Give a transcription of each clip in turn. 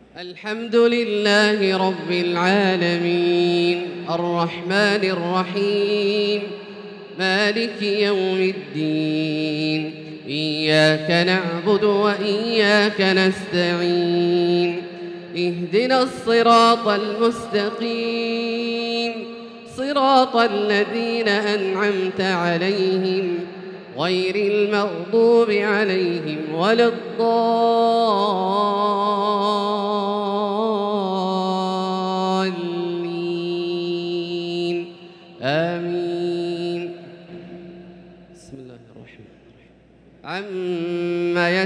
الحمد لله رب العالمين الرحمن الرحيم مالك يوم الدين إياك نعبد وإياك نستعين اهدنا الصراط المستقيم صراط الذين أنعمت عليهم غير المغضوب عليهم ولا الضالين آمين. بسم الله الرحمن الرحيم. عما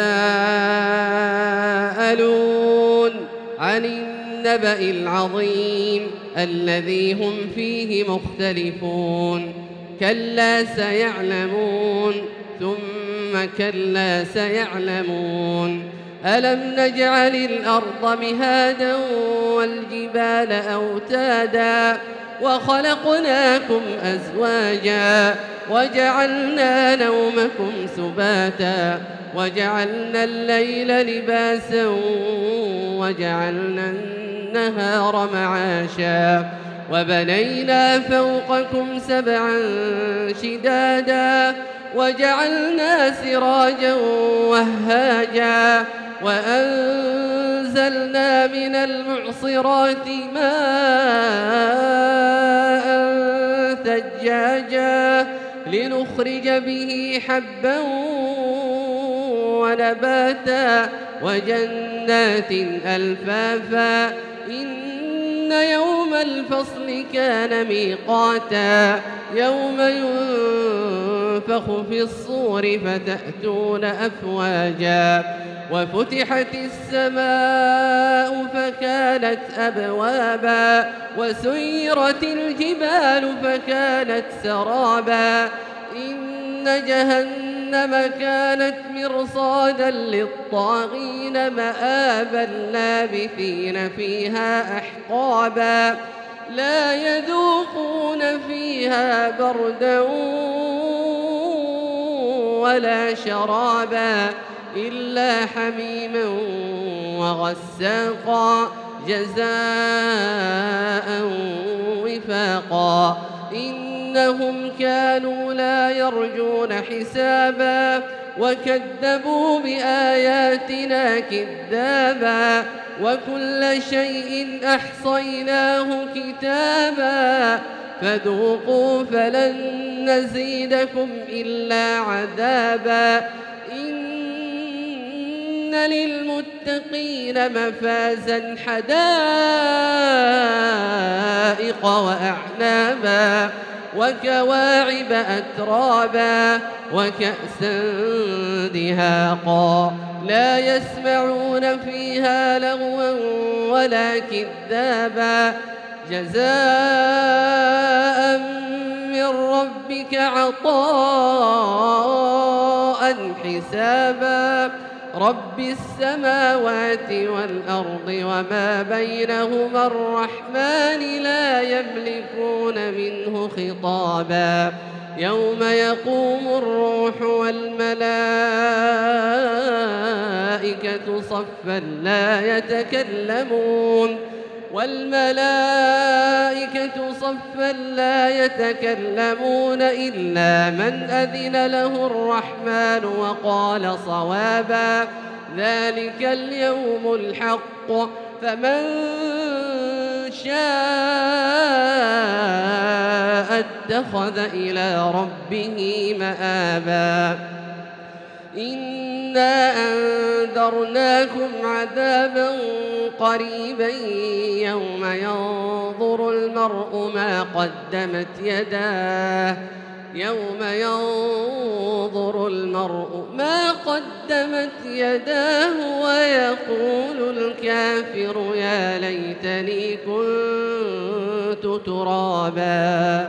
يتساءلون عن النبأ العظيم الذي هم فيه مختلفون كلا سيعلمون ثم كلا سيعلمون ألم نجعل الأرض مهادا والجبال أوتادا وخلقناكم أزواجا وجعلنا نومكم سباتا وجعلنا الليل لباسا وجعلنا النهار معاشا وبنينا فوقكم سبعا شدادا وجعلنا سراجا وهاجا وأنزلنا من المعصرات ماء ثجاجا لنخرج به حبا ونباتا وجنات ألفافا إن يوم الفصل كان ميقاتا يوم ينفخ في الصور فتأتون أفواجا وفتحت السماء فكانت أبوابا وسيرت الجبال فكانت سرابا إن جهنم كانت مرصادا للطاغين مآبا لابثين فيها أحقابا لا يذوقون فيها بردا ولا شرابا إلا حميما وغساقا جزاء وفاقا إنهم كانوا لا يرجون حسابا وكذبوا بآياتنا كذابا وكل شيء أحصيناه كتابا فذوقوا فلن نزيدكم إلا عذابا إن للمتقين مفازا حدائق وأعنابا وكواعب أترابا وكأسا دهاقا لا يسمعون فيها لغوا ولا كذابا جزاء من ربك عطاء حسابا رب السماوات والأرض وما بينهما الرحمن لا يملكون منه خطابا يوم يقوم الروح والملائكة صفا لا يتكلمون إلا من أذن له الرحمن وقال صوابا ذلك اليوم الحق فمن شاء اتخذ إلى ربه مآبا إنا أنذرناكم عذابا قريبا يوم ينظر المرء ما قدمت يداه ويقول الكافر يا ليتني كنت ترابا.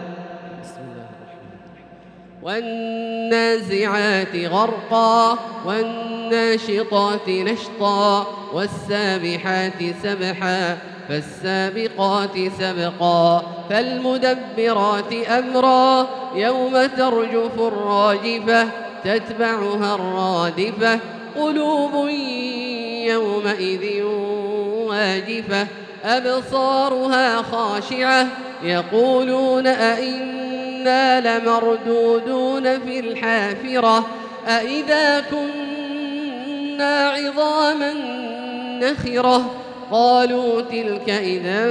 والنازعات غرقا والناشطات نشطا والسابحات سبحا فالسابقات سبقا فالمدبرات أمرا يوم ترجف الراجفة تتبعها الرادفة قلوب يومئذ واجفة أبصارها خاشعة يقولون أئنا لمردودون في الحافرة أئذا كنا عظاما نخرة قالوا تلك إذا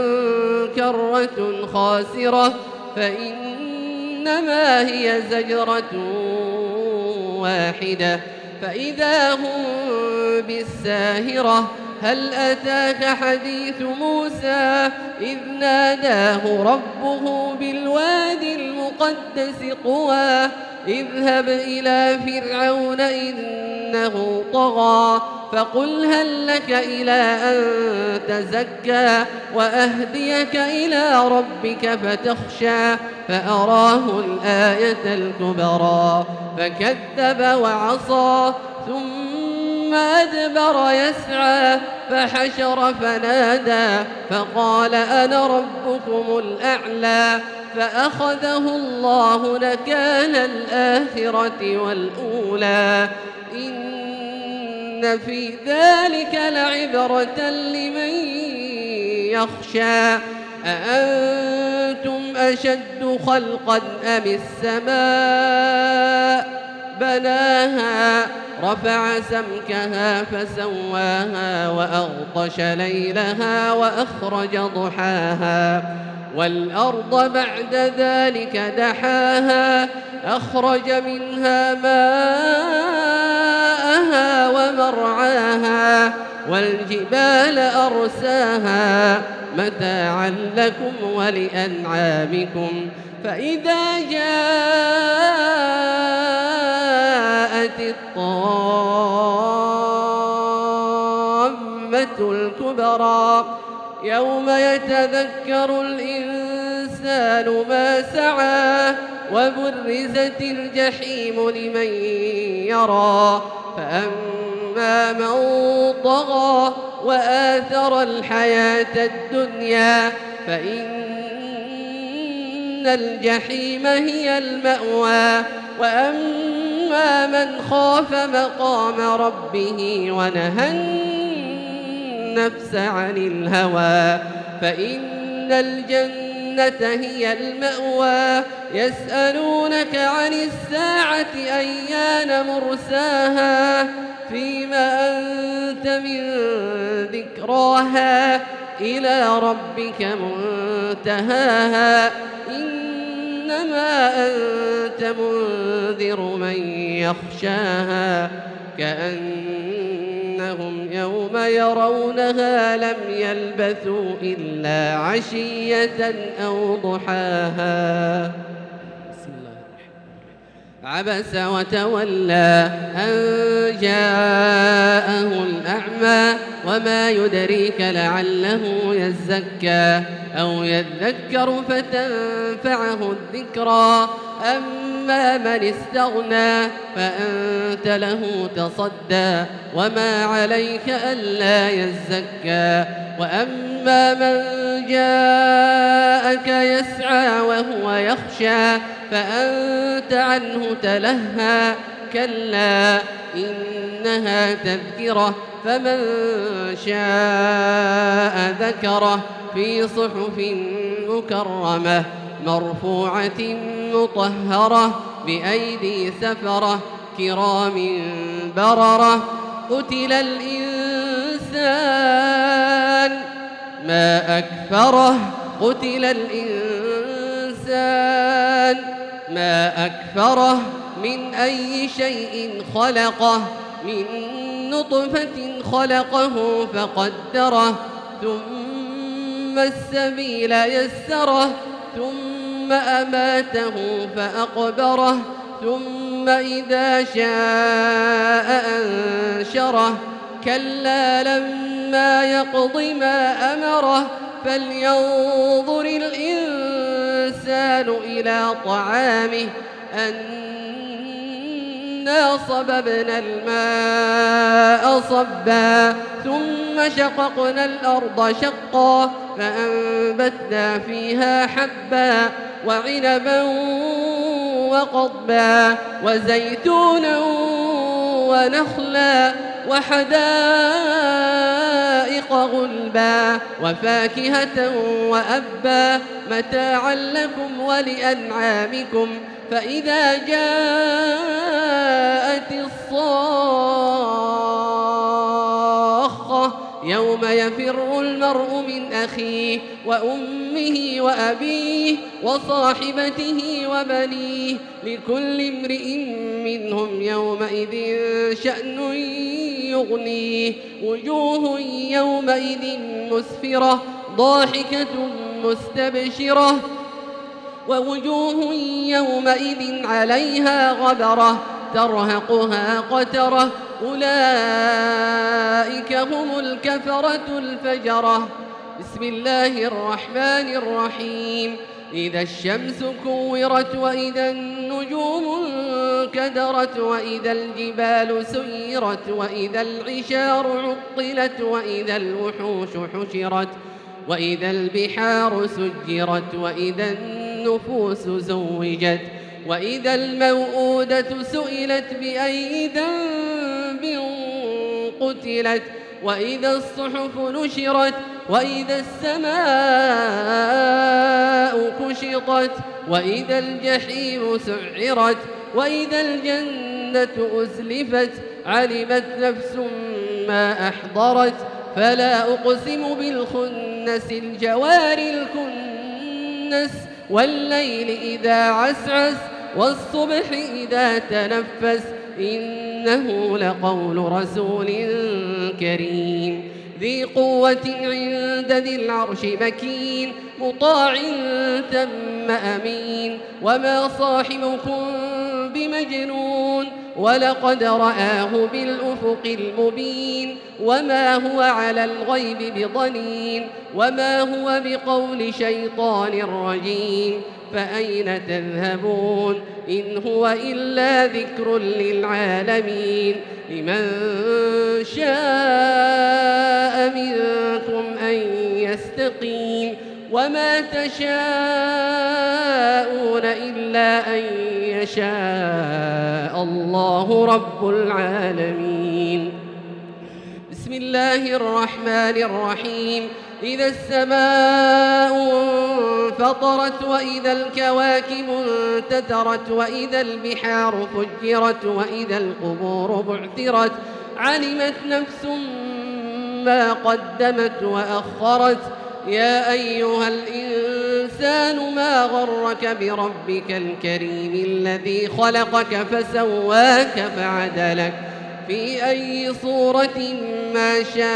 كرة خاسرة فإنما هي زجرة واحدة فإذا هم بالساهرة هل أتاك حديث موسى إذ ناداه ربه بالوادي المقدس طوى اذهب إلى فرعون إنه طغى فقل هل لك إلى أن تزكى وأهديك إلى ربك فتخشى فأراه الآية الكبرى فكذب وعصى ثم أدبر يسعى فحشر فنادى فقال أنا ربكم الأعلى فأخذه الله نكال الآخرة والأولى إن في ذلك لعبرة لمن يخشى أأنتم أشد خلقا أم السماء بناها رفع سمكها فسواها وأغطش ليلها وأخرج ضحاها والأرض بعد ذلك دحاها أخرج منها ماءها ومرعاها والجبال أرساها متاعا لكم ولأنعامكم فإذا جاءت الطامة الكبرى يوم يتذكر الإنسان ما سعى وبرزت الجحيم لمن يرى فأما من طغى وآثر الحياة الدنيا فإن الجحيم هي المأوى وأما من خاف مقام ربه ونهى النفس عن الهوى فإن الجنة هي المأوى يسألونك عن الساعة أيان مرساها فيما أنت من ذكراها إلى ربك منتهاها إنما أنت منذر من يخشاها كأنهم يوم يرونها لم يلبثوا إلا عشية أو ضحاها عبس وتولى أن جاءه الأعمى وما يدريك لعله يزكى أو يذكر فتنفعه الذكرى أما من استغنى فأنت له تصدى وما عليك ألا يزكى وأما من جاءك يسعى وهو يخشى فأنت عنه تلهى كلا إنها تذكرة فمن شاء ذكره في صحف مكرمة مرفوعة مطهرة بأيدي سفرة كرام بررة قتل الإنسان ما أكفره قتل الإنسان ما أكفره من أي شيء خلقه من نطفة خلقه فقدره ثم السبيل يسره ثم أماته فأقبره ثم إذا شاء أنشره كلا لما يقض ما أمره فلينظر الإنسان إلى طعامه أنا صببنا الماء صبا ثم شققنا الأرض شقا فأنبتنا فيها حبا وعنبا وقضبا وزيتونا ونخلا وحدائق السابق غلبا وفاكهة وأبا متاعا لكم ولأنعامكم فإذا جاءت الصاخة يوم يفر المرء من أخيه وأمه وأبيه وصاحبته وبنيه لكل امرئ منهم يومئذ شأن يغنيه وجوه يومئذ مسفرة ضاحكة مستبشرة ووجوه يومئذ عليها غبرة ترهقها قترة أولئك هم الكفرة الفجرة. بسم الله الرحمن الرحيم إذا الشمس كورت وإذا النجوم انكدرت وإذا الجبال سيرت وإذا العشار عطلت وإذا الوحوش حشرت وإذا البحار سجرت وإذا النفوس زوجت وإذا الموءودة سئلت بأي ذنب قتلت وإذا الصحف نشرت وإذا السماء كشطت وإذا الجحيم سعرت وإذا الجنة أزلفت علمت نفس ما أحضرت فلا أقسم بالخنس الجوار الكنس والليل إذا عسعس والصبح إذا تنفس إنه لقول رسول كريم ذي قوة عند ذي العرش مكين مطاع ثم أمين وما صاحبكم بمجنون ولقد رآه بالأفق المبين وما هو على الغيب بضنين وما هو بقول شيطان رجيم فأين تذهبون إن هو إلا ذكر للعالمين لمن شاء منكم أن يستقيم وما تشاءون إلا أن يشاء الله رب العالمين. بسم الله الرحمن الرحيم إذا السماء انفطرت وإذا الكواكب انتثرت وإذا البحار فجرت وإذا القبور بعثرت علمت نفس ما قدمت وأخرت يا أيها الإنسان ما غرك بربك الكريم الذي خلقك فسواك فعدلك في أي صورة ما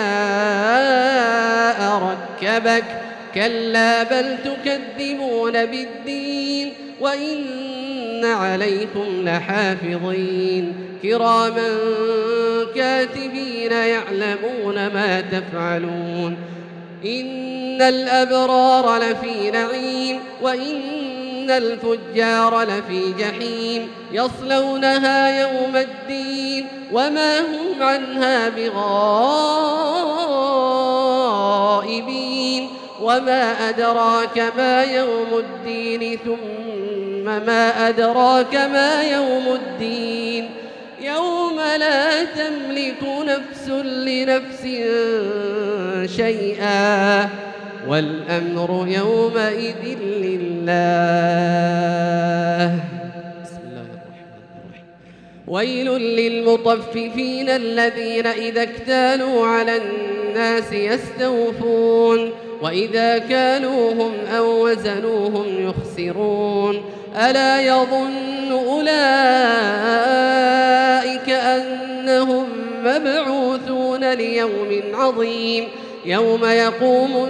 شاء ركبك كلا بل تكذبون بالدين وإن عليكم لحافظين كراما كاتبين يعلمون ما تفعلون إن الأبرار لفي نعيم وإن الفجار لفي جحيم يصلونها يوم الدين وما هم عنها بغائبين وما أدراك ما يوم الدين ثم ما أدراك ما يوم الدين يوم لا تملك نفس لنفس شيئا والأمر يومئذ لله. بسم الله الرحمن الرحيم ويل للمطففين الذين إذا اكتالوا على الناس يستوفون وإذا كالوهم أو وزنوهم يخسرون ألا يظن أولئك أنهم مبعوثون ليوم عظيم يوم يقوم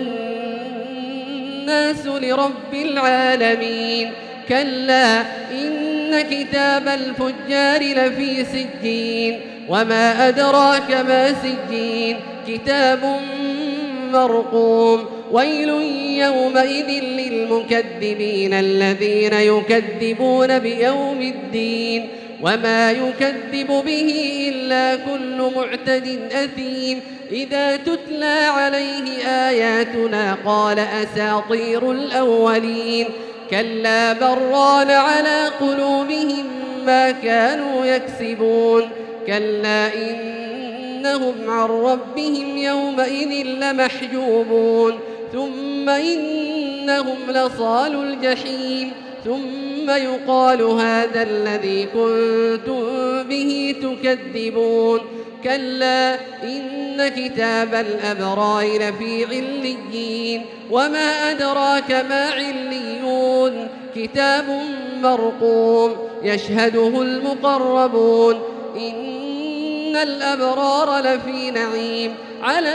الناس لرب العالمين كلا إن كتاب الفجار لفي سجين وما أدراك ما سجين كتاب مرقوم ويل يومئذ للمكذبين الذين يكذبون بيوم الدين وما يكذب به إلا كل معتد أثيم إذا تتلى عليه آياتنا قال أساطير الأولين كلا بران على قلوبهم ما كانوا يكسبون كلا إن إنهم عن ربهم يومئذ لمحجوبون ثم إنهم لصالوا الجحيم ثم يقال هذا الذي كنتم به تكذبون كلا إن كتاب الأبرار لفي عليين وما أدراك ما عليون كتاب مرقوم يشهده المقربون إن الأبرار لفي نعيم على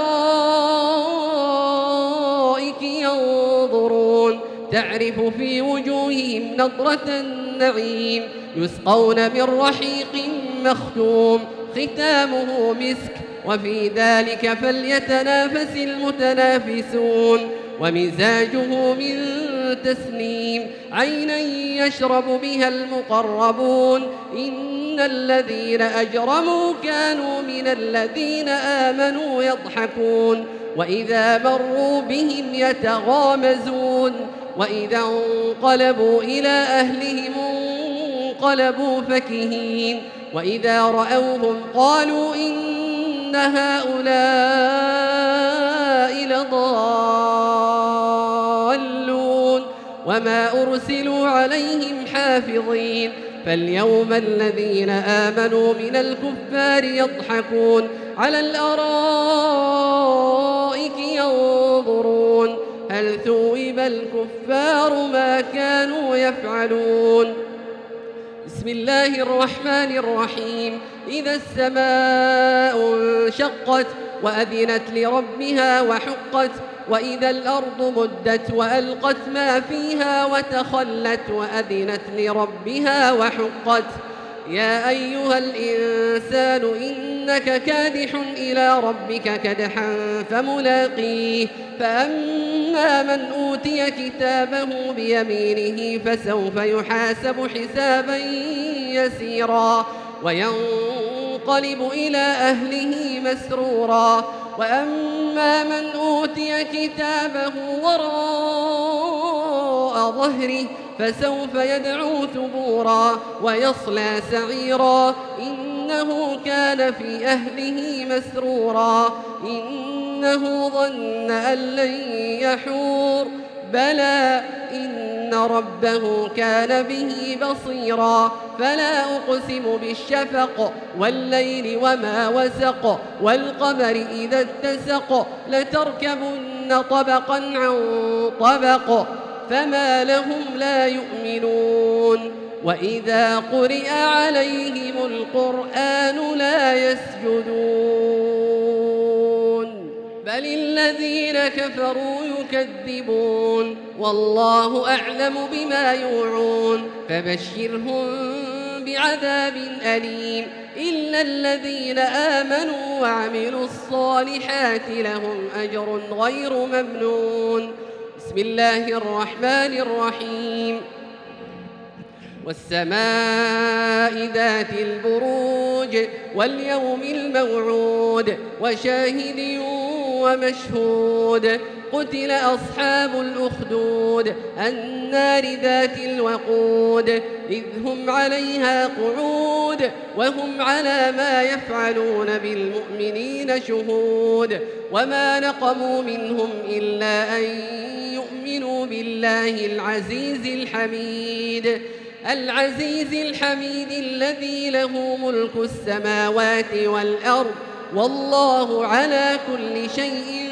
الأرائك ينظرون تعرف في وجوههم نضرة النعيم يسقون من رحيق مختوم ختامه مسك وفي ذلك فليتنافس المتنافسون ومزاجه من تسنيم عينا يشرب بها المقربون إن الذين أجرموا كانوا من الذين آمنوا يضحكون وإذا مروا بهم يتغامزون وإذا انقلبوا إلى أهلهم انقلبوا فكهين وإذا رأوهم قالوا إن هؤلاء لضالون وما أرسلوا عليهم حافظين فاليوم الذين آمنوا من الكفار يضحكون على الأرائك ينظرون هل ثوب الكفار ما كانوا يفعلون بسم الله الرحمن الرحيم إذا السماء انشقت وأذنت لربها وحقت وإذا الأرض مدت وألقت ما فيها وتخلت وأذنت لربها وحقت يا أيها الإنسان إنك كادح إلى ربك كدحا فملاقيه فأما من أوتي كتابه بيمينه فسوف يحاسب حسابا يسيرا وينقلب إلى أهله مسرورا وأما من أوتي كتابه وراء ظهره فسوف يدعو ثبورا ويصلى سعيرا إنه كان في أهله مسرورا إنه ظن أن لن يحور بلى إن ربه كان به بصيرا فلا أقسم بالشفق والليل وما وسق والقمر إذا اتسق لتركبن طبقا عن طبق فما لهم لا يؤمنون وإذا قرئ عليهم القرآن لا يسجدون بل الذين كفروا يكذبون والله أعلم بما يوعون فبشرهم بعذاب أليم إلا الذين آمنوا وعملوا الصالحات لهم أجر غير ممنون بسم الله الرحمن الرحيم والسماء ذات البروج واليوم الموعود وشاهد ومشهود قتل أصحاب الأخدود النار ذات الوقود إذ هم عليها قعود وهم على ما يفعلون بالمؤمنين شهود وما نقموا منهم إلا أن يؤمنوا بالله العزيز الحميد الذي له ملك السماوات والأرض والله على كل شيء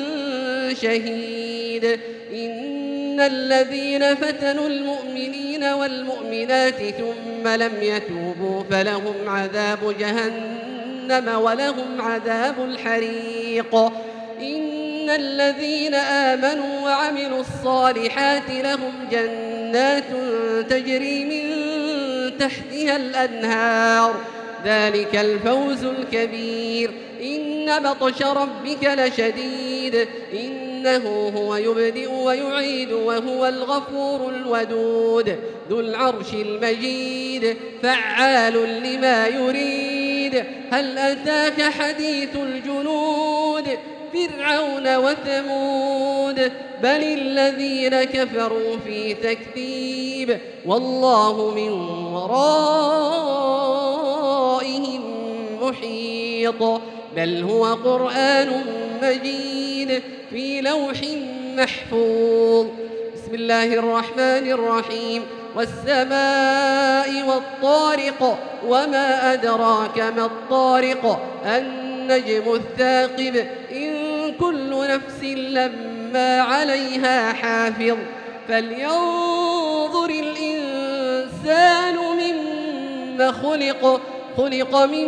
شهيد إن الذين فتنوا المؤمنين والمؤمنات ثم لم يتوبوا فلهم عذاب جهنم ولهم عذاب الحريق إن الذين آمنوا وعملوا الصالحات لهم جنات تجري من تحتها الأنهار ذلك الفوز الكبير إن بطش ربك لشديد إنه هو يبدئ ويعيد وهو الغفور الودود ذو العرش المجيد فعال لما يريد هل أتاك حديث الجنود فرعون وثمود بل الذين كفروا في تكذيب والله من ورائهم محيط محيط بل هو قرآن مجيد في لوح محفوظ. بسم الله الرحمن الرحيم. والسماء والطارق وما أدراك ما الطارق النجم الثاقب إن كل نفس لما عليها حافظ فلينظر الإنسان مما خلق من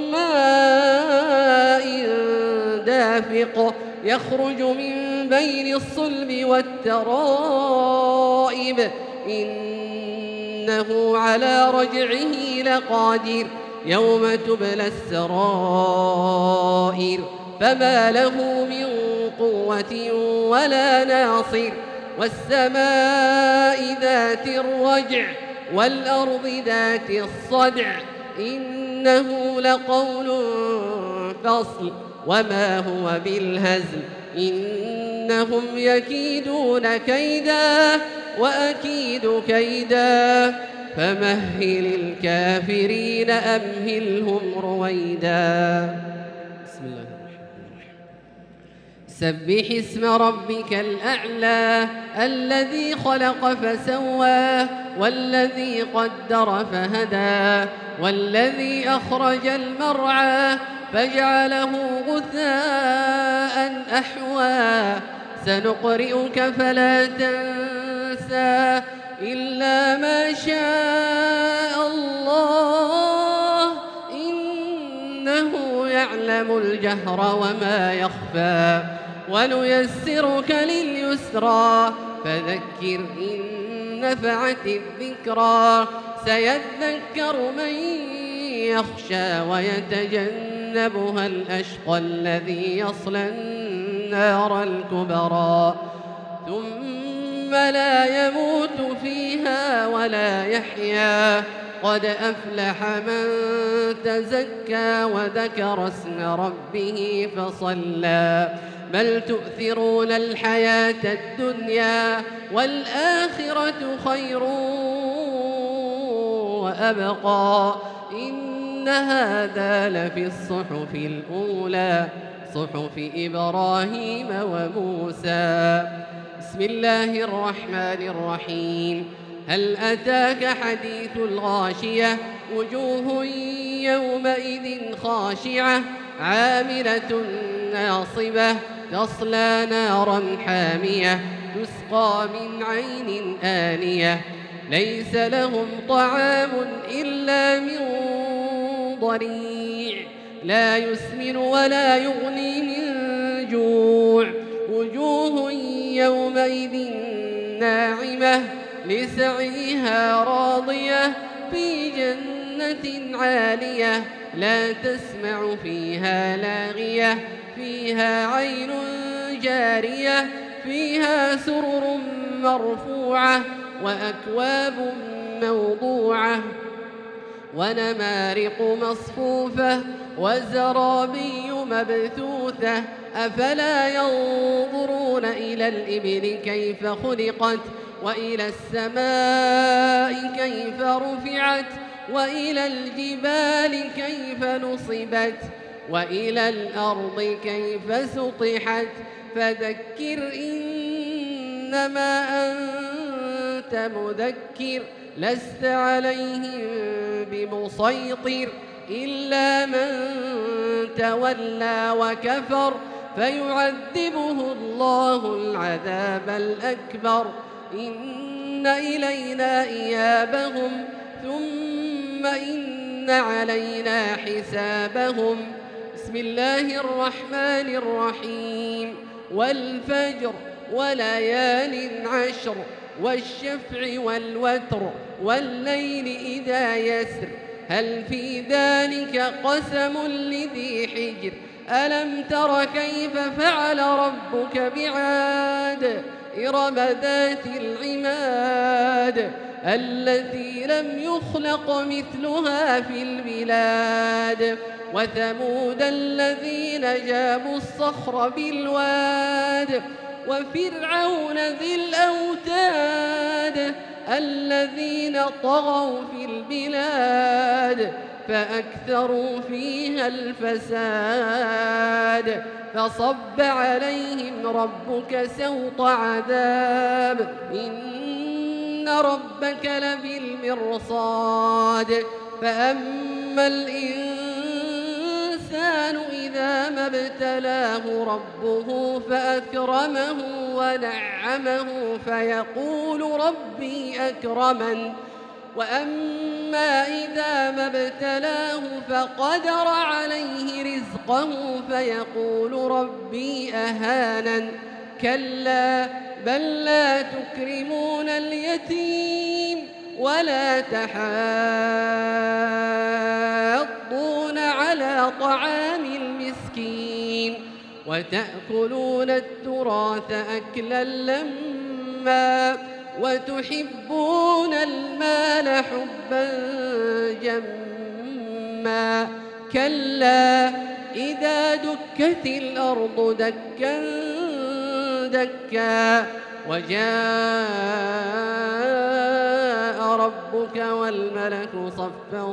ماء دافق يخرج من بين الصلب والترائب إنه على رجعه لقادر يوم تبلى السرائر فما له من قوة ولا ناصر. والسماء ذات الرجع والأرض ذات الصدع إنه لقول فصل وما هو بالهزل إنهم يكيدون كيدا وأكيد كيدا فمهل الكافرين أمهلهم رويدا. بسم الله الرحمن الرحيم. سبح اسم ربك الأعلى الذي خلق فسوى والذي قدر فهدى والذي أخرج المرعى فجعله غثاء أحوى سنقرئك فلا تنسى إلا ما شاء الله إنه يعلم الجهر وما يخفى ونيسرك لليسرى فذكر إن نفعت الذكرى سيذكر من يخشى ويتجنبها الأشقى الذي يصلى النار الكبرى ثم لا يموت فيها ولا يحيا قد أفلح من تزكى وذكر اسم ربه فصلى بل تؤثرون الحياة الدنيا والآخرة خير وأبقى إن هذا لفي الصحف الأولى صحف إبراهيم وموسى. بسم الله الرحمن الرحيم. هل أتاك حديث الغاشية وجوه يومئذ خاشعة عاملة ناصبة تصلى نارا حامية تسقى من عين آنية ليس لهم طعام إلا من ضريع لا يسمن ولا يغني من جوع وجوه يومئذ ناعمة لسعيها راضية في جنة عالية لا تسمع فيها لاغية فيها عين جارية فيها سرر مرفوعة وأكواب موضوعة ونمارق مصفوفة وزرابي مبثوثة أفلا ينظرون إلى الإبل كيف خلقت وإلى السماء كيف رفعت وإلى الجبال كيف نصبت وإلى الأرض كيف سطحت فذكر إنما أنت مذكر لست عليهم بمسيطر إلا من تولى وكفر فيعذبه الله العذاب الأكبر إن إلينا إيابهم ثم إن علينا حسابهم. بسم الله الرحمن الرحيم. والفجر وليال عشر والشفع والوتر والليل إذا يسر هل في ذلك قسم لذي حجر ألم تر كيف فعل ربك بعاد إرم ذات العماد التي لم يخلق مثلها في البلاد وثمود الذين جابوا الصخر بالواد وفرعون ذي الأوتاد الذين طغوا في البلاد فأكثروا فيها الفساد فصب عليهم ربك سوط عذاب إن ربك لبالمرصاد فأما الإنسان إذا ما ابتلاه ربه فأكرمه ونعمه فيقول ربي أكرمن وأما إذا ما ابتلاه فقدر عليه رزقه فيقول ربي أهانن كلا بل لا تكرمون اليتيم ولا تحاضون على طعام المسكين وتأكلون التراث أكلا لما وتحبون المال حبا جما كلا إذا دكت الأرض دكا دكا وجاء ربك والملك صفا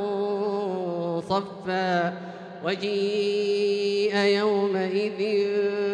صفا وجيء يومئذ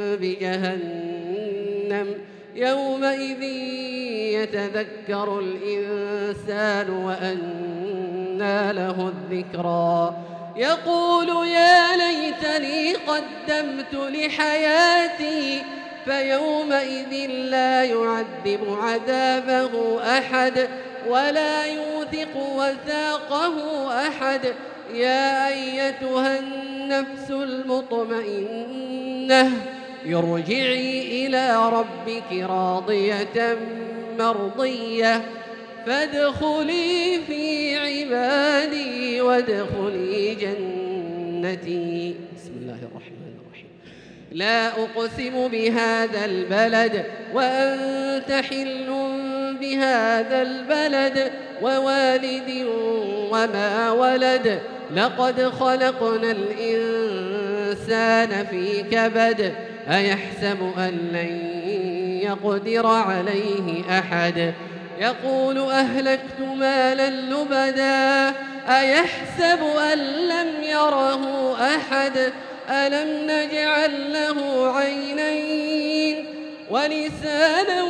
بجهنم يومئذ يتذكر الإنسان وأنى له الذكرى يقول يا ليتني قدمت لحياتي فيومئذ لا يعذب عذابه أحد ولا يوثق وثاقه أحد يا أيتها النفس المطمئنة ارجعي إلى ربك راضية مرضية فادخلي في عبادي وادخلي جنتي بسم الله الرحمن الرحيم لا أقسم بهذا البلد وأنت حل بهذا البلد ووالد وما ولد لقد خلقنا الإنسان في كبد أيحسب أن لن يقدر عليه أحد يقول أهلكت مالا لبدا أيحسب أن لم يره أحد ألم نجعل له عينين ولسانا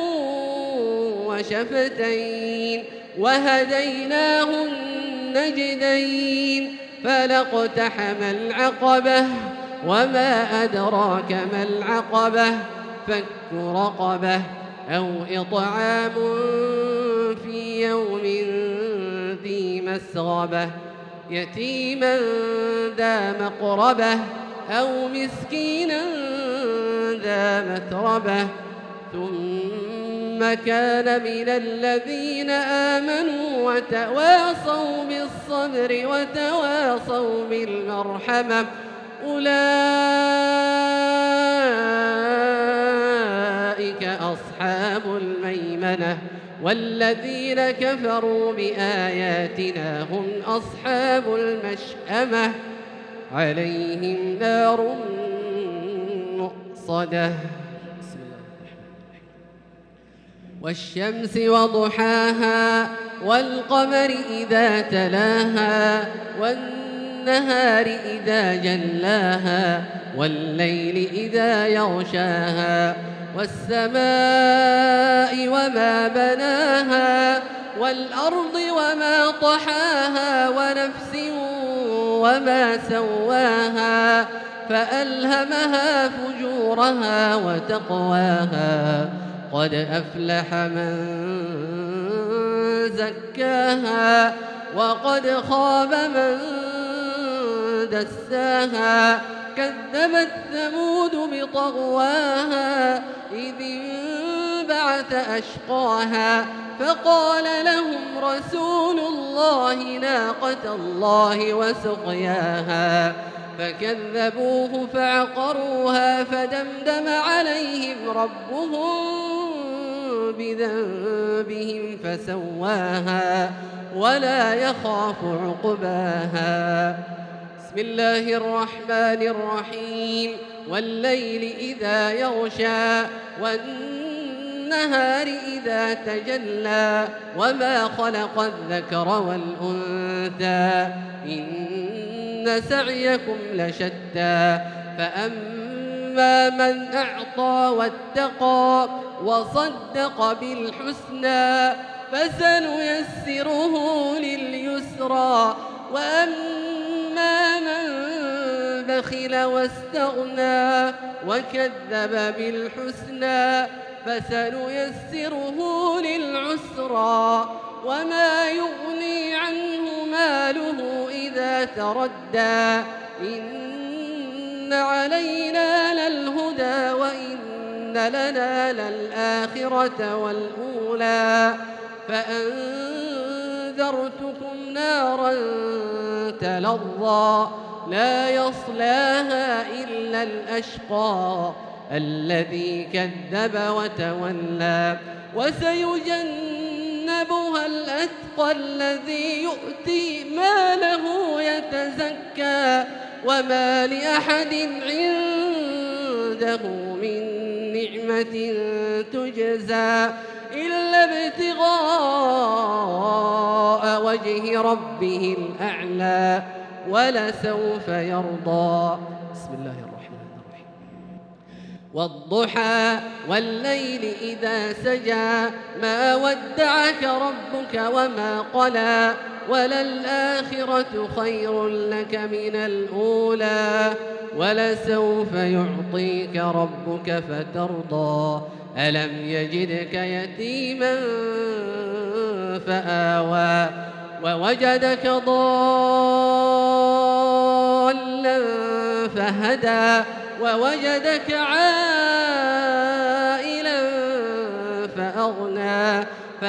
وشفتين وهديناه النجدين فلاقتحم العقبة وما أدراك ما العقبة فك رقبة أو إطعام في يوم ذي مسغبة يتيما ذا مقربة أو مسكينا ذا متربة ثم كان من الذين آمنوا وتواصوا بالصبر وتواصوا بالمرحمة أولئك أصحاب الميمنة والذين كفروا بآياتنا هم أصحاب المشأمة عليهم نار مؤصدة والشمس وضحاها والقمر إذا تلاها والنهار إذا جلاها والليل إذا يغشاها والسماء وما بناها والأرض وما طحاها ونفس وما سواها فألهمها فجورها وتقواها قد أفلح من زكاها وقد خاب من دساها كذبت ثمود بطغواها إذ انبعث أشقاها فقال لهم رسول الله ناقة الله وسقياها فكذبوه فعقروها فدمدم عليهم ربهم بذنبهم فسواها ولا يخاف عقباها بسم الله الرحمن الرحيم والليل إذا يغشى والنهار والنهار إذا تجلى وما خلق الذكر والأنثى إن سعيكم لشتى فأما من أعطى واتقى وصدق بالحسنى فسنيسره لليسرى وأما من بخل واستغنى وكذب بالحسنى فسنيسره للعسرى وما يغني عنه ماله إذا تردى إن علينا للهدى وإن لنا للآخرة والأولى فأنذرتكم نارا تلظى لا يصلاها إلا الأشقى الذي كذب وتولى وسيجنبها الأتقى الذي يؤتي ماله يتزكى وما لأحد عنده من نعمة تجزى إلا ابتغاء وجه ربه الأعلى ولسوف يرضى. بسم الله الرحمن الرحيم. والضحى والليل إذا سجى ما ودعك ربك وما قلى وللآخرة خير لك من الأولى ولسوف يعطيك ربك فترضى ألم يجدك يتيما فآوى ووجدك ضالا فهدى ووجدك عائلا فأغنى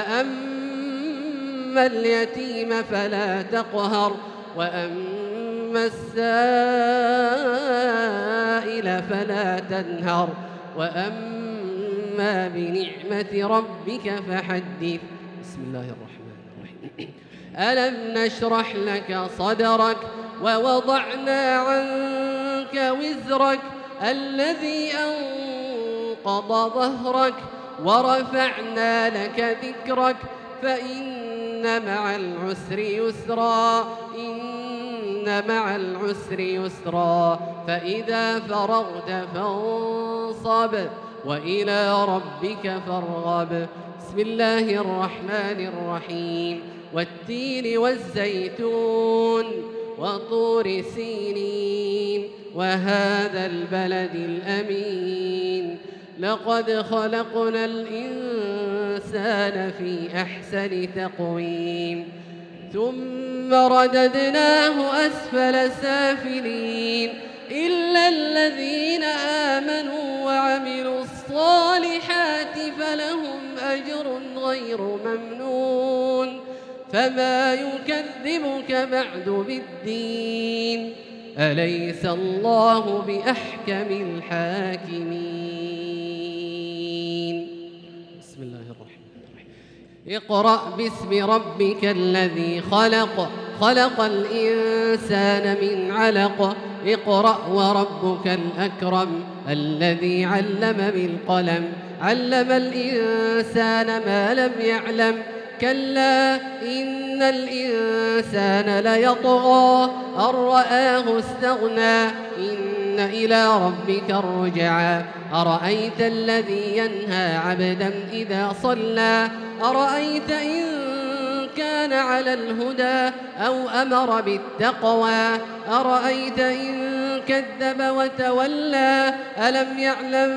فأما اليتيم فلا تقهر وأما السائل فلا تنهر وأما بنعمة ربك فحدث. بسم الله الرحمن الرحيم. ألم نشرح لك صدرك ووضعنا عنك وزرك الذي أنقض ظهرك ورفعنا لك ذكرك فإن مع العسر يسرا إن مع العسر يسرا فإذا فرغت فانصب وإلى ربك فارغب. بسم الله الرحمن الرحيم. والتين والزيتون وطور سينين وهذا البلد الأمين لقد خلقنا الإنسان في أحسن تقويم ثم رددناه أسفل سافلين إلا الذين آمنوا وعملوا الصالحات فلهم أجر غير ممنون فما يكذبك بعد بالدين أليس الله بأحكم الحاكمين. بسم الله الرحمن الرحيم. اقرأ باسم ربك الذي خلق خلق الإنسان من علق اقرأ وربك الأكرم الذي علم بالقلم علم الإنسان ما لم يعلم كلا إن الإنسان ليطغى أن رآه استغنى إن إلى ربك الرجعى أرأيت الذي ينهى عبدا إذا صلى أرأيت إن كان على الهدى أو أمر بالتقوى أرأيت إن كذب وتولى ألم يعلم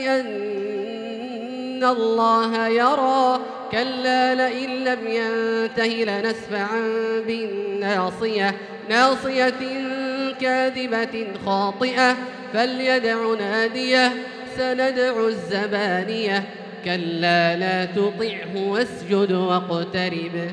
بأن الله يرى كلا لئن لم ينته لنسفعا بالناصية ناصية كاذبة خاطئة فليدع ناديه سندع الزبانية كلا لا تطعه واسجد واقترب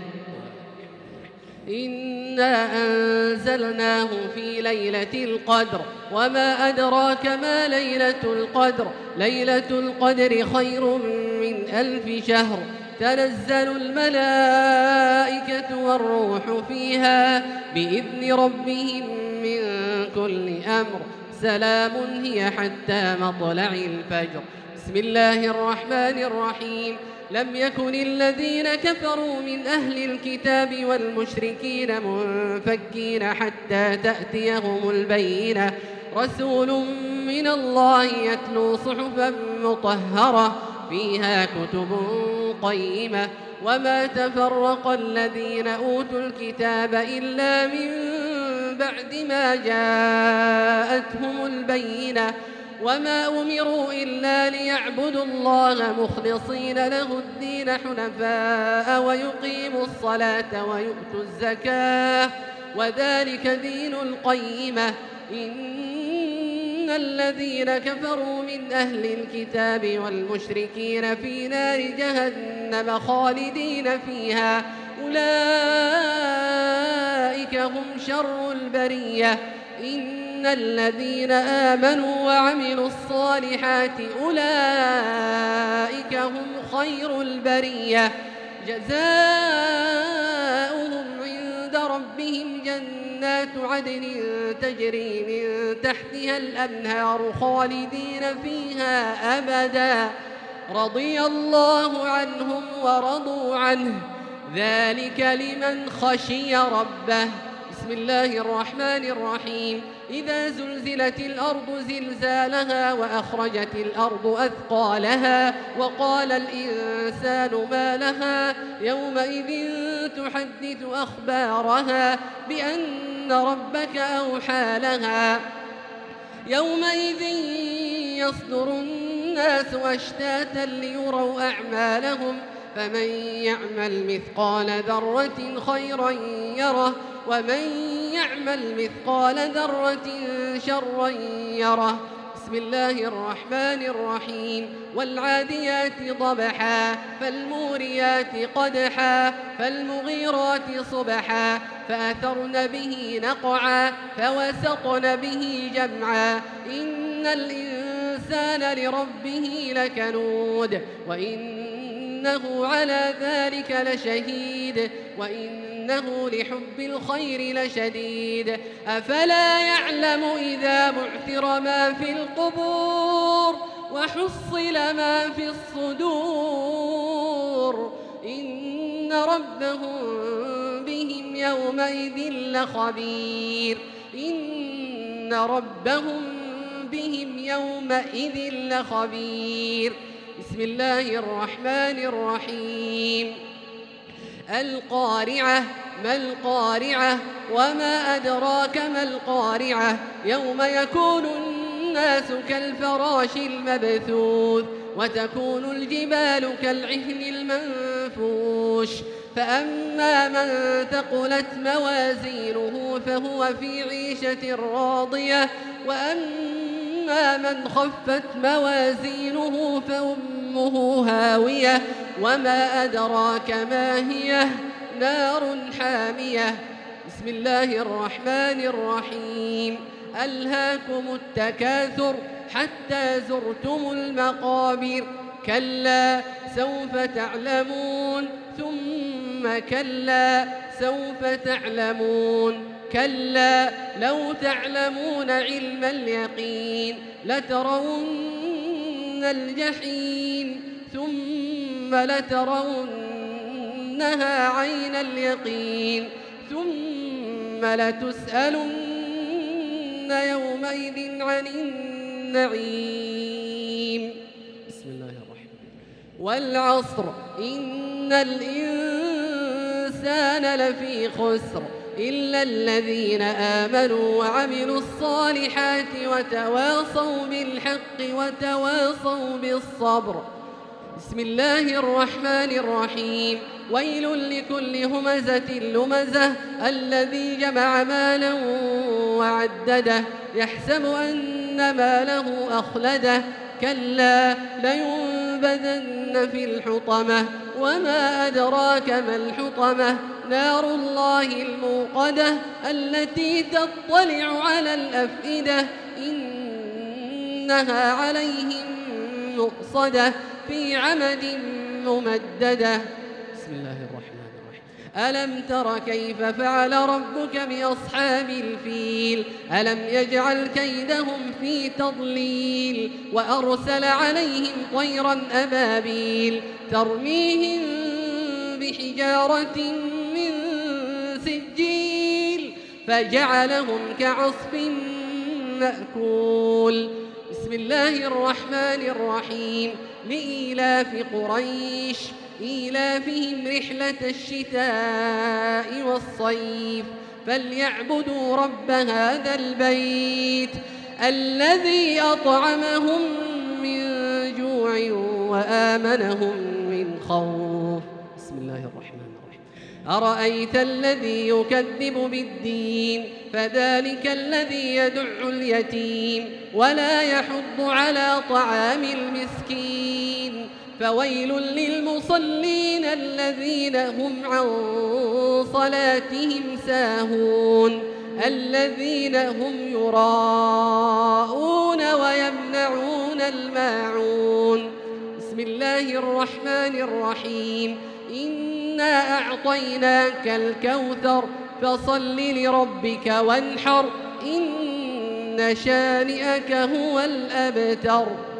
إنا أنزلناه في ليلة القدر وما أدراك ما ليلة القدر ليلة القدر خير من 1000 شهر تنزل الملائكة والروح فيها بإذن ربهم من كل أمر سلام هي حتى مطلع الفجر. بسم الله الرحمن الرحيم. لم يكن الذين كفروا من أهل الكتاب والمشركين منفكين حتى تأتيهم البينة. رسول من الله يتلو صحفا مطهرة فيها كتب قيمة. وما تفرق الذين أوتوا الكتاب إلا من بعد ما جاءتهم البينة. وما أمروا إلا ليعبدوا الله مخلصين له الدين حنفاء ويقيموا الصلاة ويؤتوا الزكاة وذلك دين القيمة. إن الذين كفروا من أهل الكتاب والمشركين في نار جهنم خالدين فيها أولئك هم شر البرية. إن الذين آمنوا وعملوا الصالحات أولئك هم خير البرية. جزاؤهم عند ربهم جنات عدن تجري من تحتها الأنهار خالدين فيها أبدا رضي الله عنهم ورضوا عنه ذلك لمن خشي ربه. بسم الله الرحمن الرحيم. إذا زلزلت الأرض زلزالها وأخرجت الأرض أثقالها وقال الإنسان ما لها يومئذ تحدث أخبارها بأن ربك أوحى لها. يومئذ يصدر الناس أشتاتا ليروا أعمالهم فمن يعمل مثقال ذرة خيرا يره ومن يعمل مثقال ذرة شرا يره. بسم الله الرحمن الرحيم. والعاديات ضبحا فالموريات قدحا فالمغيرات صبحا فأثرن به نقعا فوسطن به جمعا. إن الإنسان لربه لكنود وإنه على ذلك لشهيد وإنه لحب الخير لشديد. أفلا يعلم إذا بعثر ما في القبور وحصل ما في الصدور إن ربهم بهم يومئذ لخبير. إن ربهم بهم يومئذ لخبير. بسم الله الرحمن الرحيم. القارعة ما القارعة وما أدراك ما القارعة. يوم يكون الناس كالفراش المبثوث وتكون الجبال كالعهن المنفوش. فأما من ثقلت موازينه فهو في عيشة راضية وأما من خفت موازينه فأمه هاوية وما أدراك ما هي نار حامية. بسم الله الرحمن الرحيم. ألهاكم التكاثر حتى زرتم المقابر كلا سوف تعلمون ثم كلا سوف تعلمون كلا لو تعلمون علم اليقين لترون الجحيم ثم لترونها عين اليقين ثم لتسألن يومئذ عن النعيم. بسم الله الرحمن والعصر إن الإنسان لفي خسر إلا الذين آمنوا وعملوا الصالحات وتواصوا بالحق وتواصوا بالصبر. بسم الله الرحمن الرحيم. ويل لكل همزة لمزة الذي جمع مالا وعدده يحسب أن ماله أخلده كلا لينبذن في الحطمة وما أدراك ما الحطمة نار الله الموقدة التي تطلع على الأفئدة إنها عليهم مؤصدة في عمد ممددة. بسم الله الرحمن الرحيم. ألم تر كيف فعل ربك بأصحاب الفيل ألم يجعل كيدهم في تضليل وأرسل عليهم طيرا أبابيل ترميهم بحجارة من سجيل فجعلهم كعصف مأكول. بسم الله الرحمن الرحيم. لإيلاف قريش إيلافهم رحلة الشتاء والصيف فليعبدوا رب هذا البيت الذي أطعمهم من جوع وآمنهم من خوف. بسم الله الرحمن الرحيم. أرأيت الذي يكذب بالدين فذلك الذي يدع اليتيم ولا يحض على طعام المسكين فويل للمصلين الذين هم عن صلاتهم ساهون الذين هم يراءون ويمنعون الماعون. بسم الله الرحمن الرحيم. إنا أعطيناك الكوثر فصل لربك وانحر إن شانئك هو الأبتر.